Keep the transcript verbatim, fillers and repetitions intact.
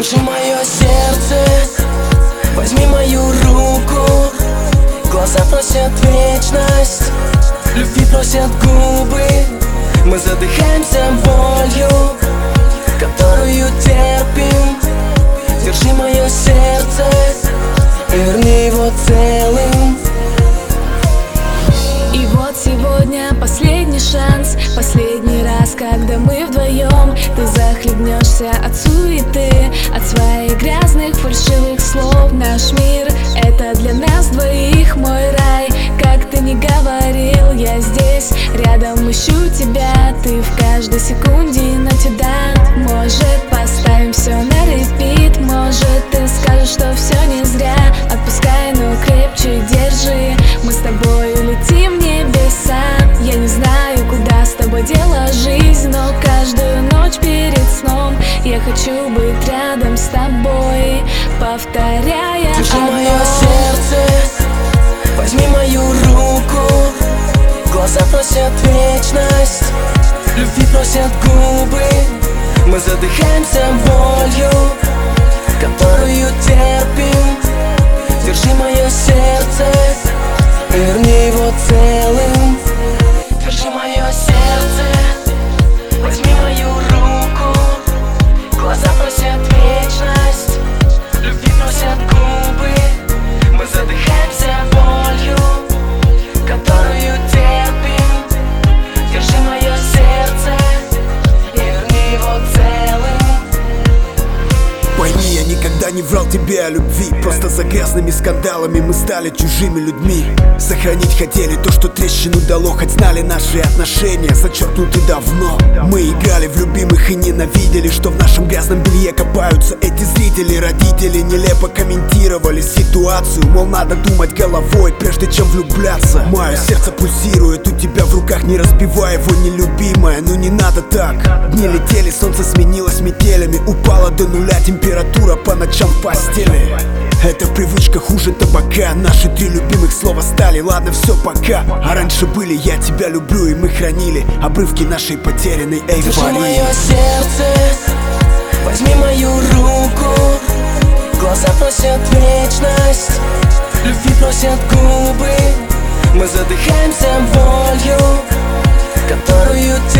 Держи мое сердце, возьми мою руку. Глаза просят вечность, любви просят губы. Мы задыхаемся болью, которую терпим. Держи мое сердце, верни его целым. И вот сегодня последний шанс, последний раз, когда мы вдвоем. Ты захлебнешься от суеты, от своих грязных фальшивых слов. Наш мир — это для нас двоих мой рай. Как ты ни говорил, я здесь, рядом ищу тебя. Ты в каждой секунде натюдант. Может, поставим все на репит. Может, ты скажешь, что все не зря. Отпускай, но крепче держи. Мы с тобой улетим в небеса. Я не знаю, куда с тобой дела жизнь, но каждую ночь перед сном я хочу быть рядом с тобой, повторяя Держи одно. мое сердце, возьми мою руку. Глаза просят вечность, любви просят губы. Мы задыхаемся болью, которую терпим. Держи мое сердце, верни его целым. Держи мое сердце, возьми мою руку. Глаза просят вечность, любви просят губы. Мы задыхаемся болью, которую терпим. Держи мое сердце, верни его целым. Пойми, я никогда не врал тебе о любви. Просто за грязными скандалами мы стали чужими людьми. Сохранить хотели то, что трещину дало. Хоть знали наши отношения зачеркнуты давно. Мы играли в любимых и ненавидели, что в нашем грязном белье копаются эти зрители. Родители нелепо комментировали ситуацию, мол, надо думать головой, прежде чем влюбляться. Мое сердце пульсирует у тебя в руках, не разбивай его, нелюбимая. Ну не надо так. Дни летели, солнце сменилось метелями. Упала до нуля температура по ночам в постели. Эта привычка хуже табака. Наши три любимых слова стали ладно, все, пока. А раньше были я тебя люблю, и мы хранили обрывки нашей потерянной эйфории. Держи мое сердце, возьми мою руку. Глаза просят вечность, любви просят губы. Мы задыхаемся болью, которую